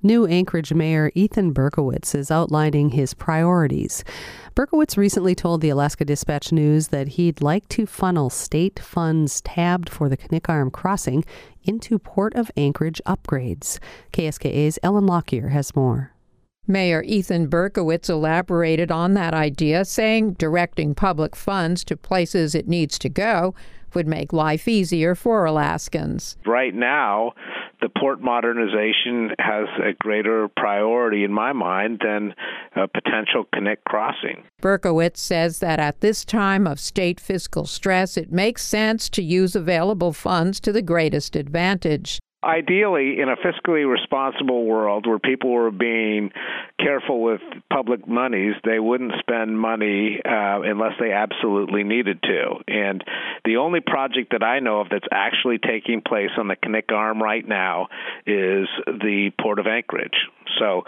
New Anchorage Mayor Ethan Berkowitz is outlining his priorities. Berkowitz recently told the Alaska Dispatch News that he'd like to funnel state funds tabbed for the Knik Arm crossing into Port of Anchorage upgrades. KSKA's Ellen Lockyer has more. Mayor Ethan Berkowitz elaborated on that idea, saying directing public funds to places it needs to go would make life easier for Alaskans. Right now, the port modernization has a greater priority in my mind than a potential Knik crossing. Berkowitz says that at this time of state fiscal stress, it makes sense to use available funds to the greatest advantage. Ideally, in a fiscally responsible world where people were being careful with public monies, they wouldn't spend money unless they absolutely needed to. And the only project that I know of that's actually taking place on the Knik Arm right now is the Port of Anchorage. So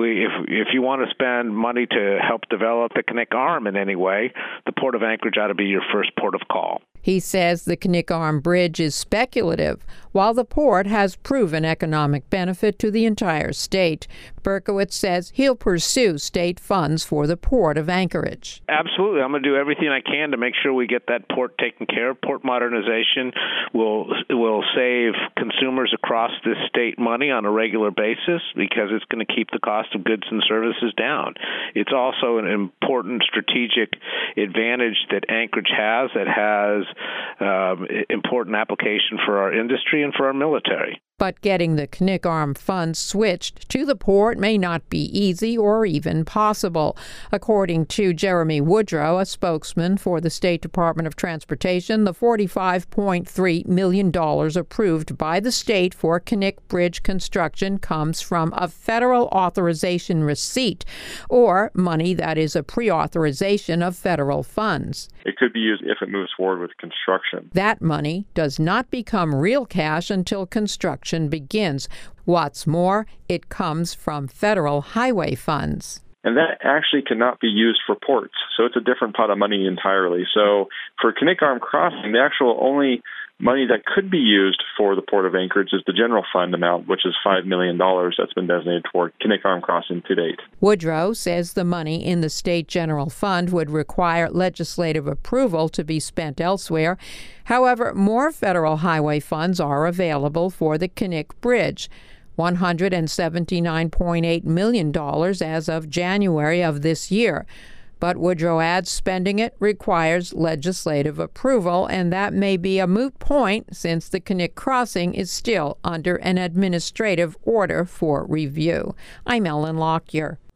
if you want to spend money to help develop the Knik Arm in any way, the Port of Anchorage ought to be your first port of call. He says the Knik Arm Bridge is speculative, while the port has proven economic benefit to the entire state. Berkowitz says he'll pursue state funds for the Port of Anchorage. Absolutely. I'm going to do everything I can to make sure we get that port taken care of. Port modernization will save consumers across this state money on a regular basis because it's going to keep the cost of goods and services down. It's also an important strategic advantage that Anchorage has that has important application for our industry and for our military. But getting the Knik Arm funds switched to the port may not be easy or even possible. According to Jeremy Woodrow, a spokesman for the State Department of Transportation, the $45.3 million approved by the state for Knik Bridge construction comes from a federal authorization receipt, or money that is a pre-authorization of federal funds. It could be used if it moves forward with construction. That money does not become real cash until construction begins. What's more, it comes from federal highway funds. And that actually cannot be used for ports, so it's a different pot of money entirely. So for Knik Arm crossing, the actual only money that could be used for the Port of Anchorage is the general fund amount, which is $5 million that's been designated toward Knik Arm crossing to date. Woodrow says the money in the state general fund would require legislative approval to be spent elsewhere. However, more federal highway funds are available for the Knik Bridge. $179.8 million as of January of this year. But Woodrow adds spending it requires legislative approval, and that may be a moot point since the Knik crossing is still under an administrative order for review. I'm Ellen Lockyer.